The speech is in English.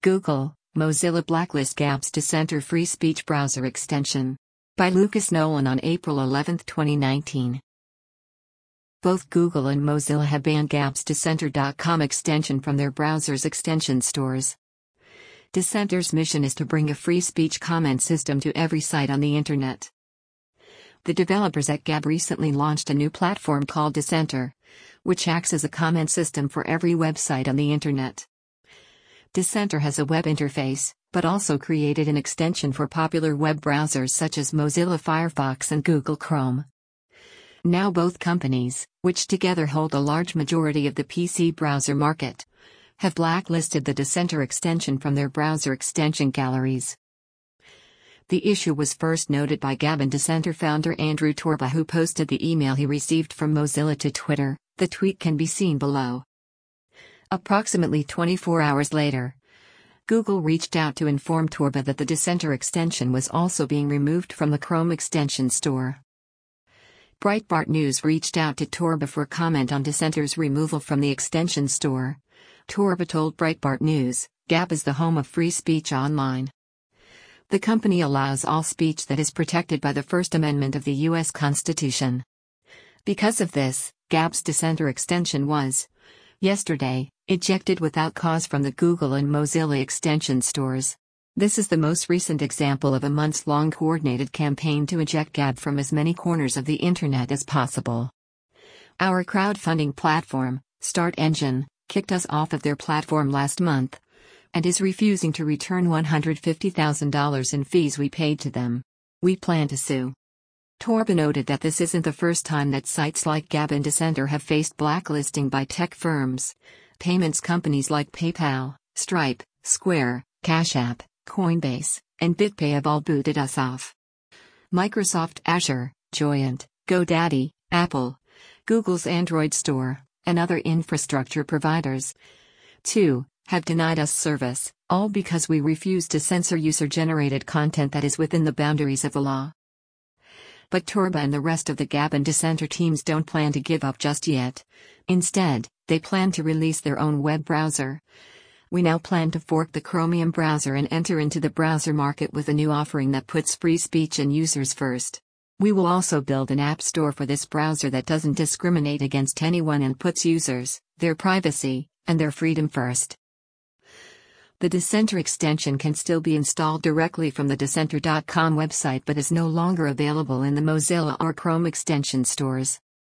Google, Mozilla blacklist Gab's Dissenter free speech browser extension. By Lucas Nolan on April 11, 2019. Both Google and Mozilla have banned Gab's Dissenter.com extension from their browser's extension stores. Dissenter's mission is to bring a free speech comment system to every site on the internet. The developers at Gab recently launched a new platform called Dissenter, which acts as a comment system for every website on the internet. Dissenter has a web interface, but also created an extension for popular web browsers such as Mozilla Firefox and Google Chrome. Now both companies, which together hold a large majority of the PC browser market, have blacklisted the Dissenter extension from their browser extension galleries. The issue was first noted by Gab and Dissenter founder Andrew Torba, who posted the email he received from Mozilla to Twitter. The tweet can be seen below. Approximately 24 hours later, Google reached out to inform Torba that the Dissenter extension was also being removed from the Chrome extension store. Breitbart News reached out to Torba for comment on Dissenter's removal from the extension store. Torba told Breitbart News, "Gab is the home of free speech online. The company allows all speech that is protected by the First Amendment of the U.S. Constitution. Because of this, Gab's Dissenter extension was, yesterday, ejected without cause from the Google and Mozilla extension stores. This is the most recent example of a months-long coordinated campaign to eject Gab from as many corners of the internet as possible. Our crowdfunding platform, Start Engine, kicked us off of their platform last month and is refusing to return $150,000 in fees we paid to them. We plan to sue." Torba noted that this isn't the first time that sites like Gab and Dissenter have faced blacklisting by tech firms. Payments companies like PayPal, Stripe, Square, Cash App, Coinbase, and BitPay have all booted us off. Microsoft Azure, Joyent, GoDaddy, Apple, Google's Android store, and other infrastructure providers, too, have denied us service, all because we refuse to censor user-generated content that is within the boundaries of the law. But Torba and the rest of the Gab and Dissenter teams don't plan to give up just yet. Instead, they plan to release their own web browser. "We now plan to fork the Chromium browser and enter into the browser market with a new offering that puts free speech and users first. We will also build an app store for this browser that doesn't discriminate against anyone and puts users, their privacy, and their freedom first." The Dissenter extension can still be installed directly from the Dissenter.com website but is no longer available in the Mozilla or Chrome extension stores.